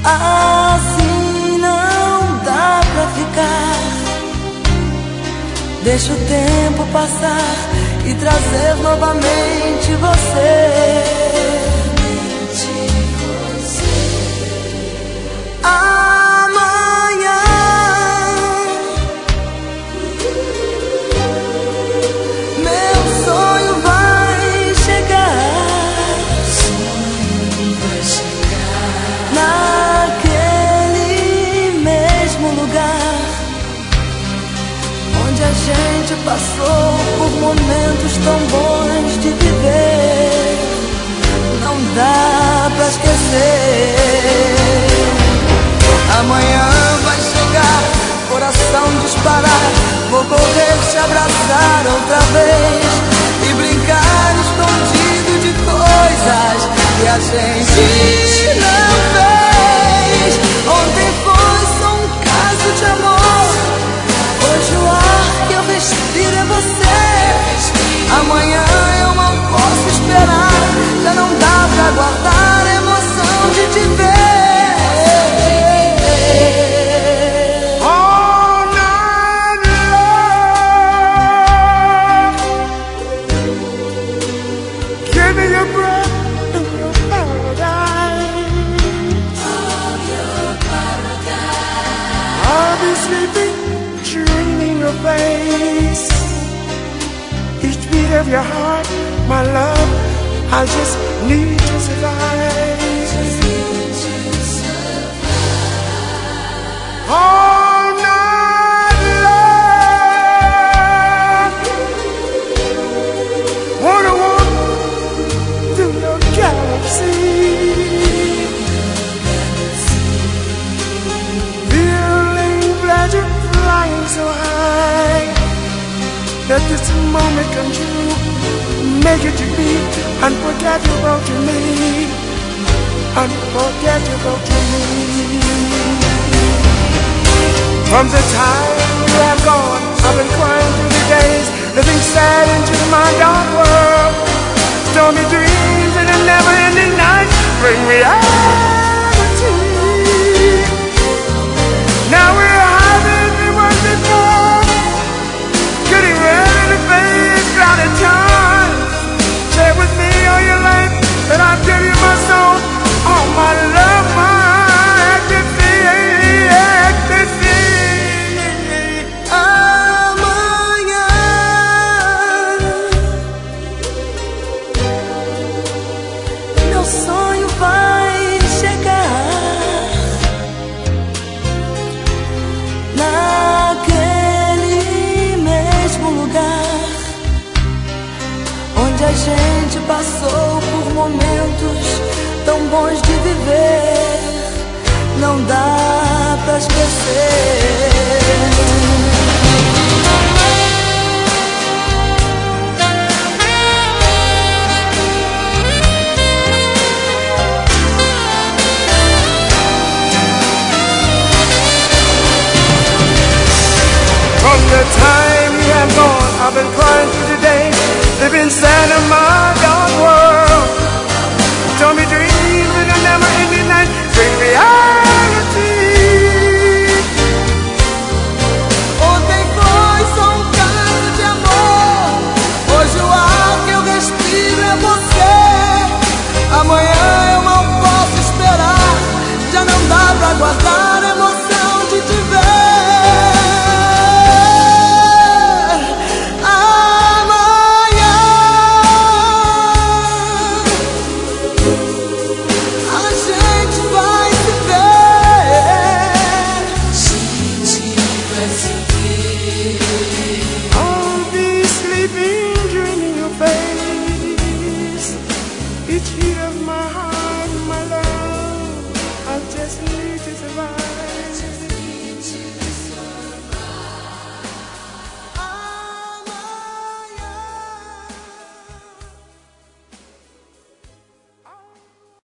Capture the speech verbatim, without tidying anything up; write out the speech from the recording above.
Assim não dá pra ficar. Deixa o tempo passar e trazer novamente você. Amanhã meu sonho vai chegar, naquele mesmo lugar onde a gente passou por momentos tão bons de viver. Não dá pra esquecer. Amanhã vai chegar, coração disparar. Vou correr, te abraçar outra vez e brincar escondido de coisas que a gente não fez. Ontem foi só um caso de amor, hoje o ar que eu respiro é você. Amanhã eu não posso esperar, já não dá pra aguardar a emoção de te ver. All night long, give me your breath and your paradise. I'll be sleeping, dreaming your face. Each beat of your heart, my love, I just need to survive. All night long, wanna walk through your galaxy, feeling pleasure flying so high. Let this moment come true, make it to be unforgettable to me, unforgettable to me. From the time you have gone, I've been crying through the days, living sad into my dark world. Stormy dreams and a never-ending night bring reality. Now we're higher than we were before, getting ready to face cloudy times. Share with me all your life, and I'll give you my soul, all my love, my ecstasy, ecstasy. Amanhã meu sonho vai chegar, naquele mesmo lugar onde a gente passou por momentos tão bons de viver. Não dá pra esquecer.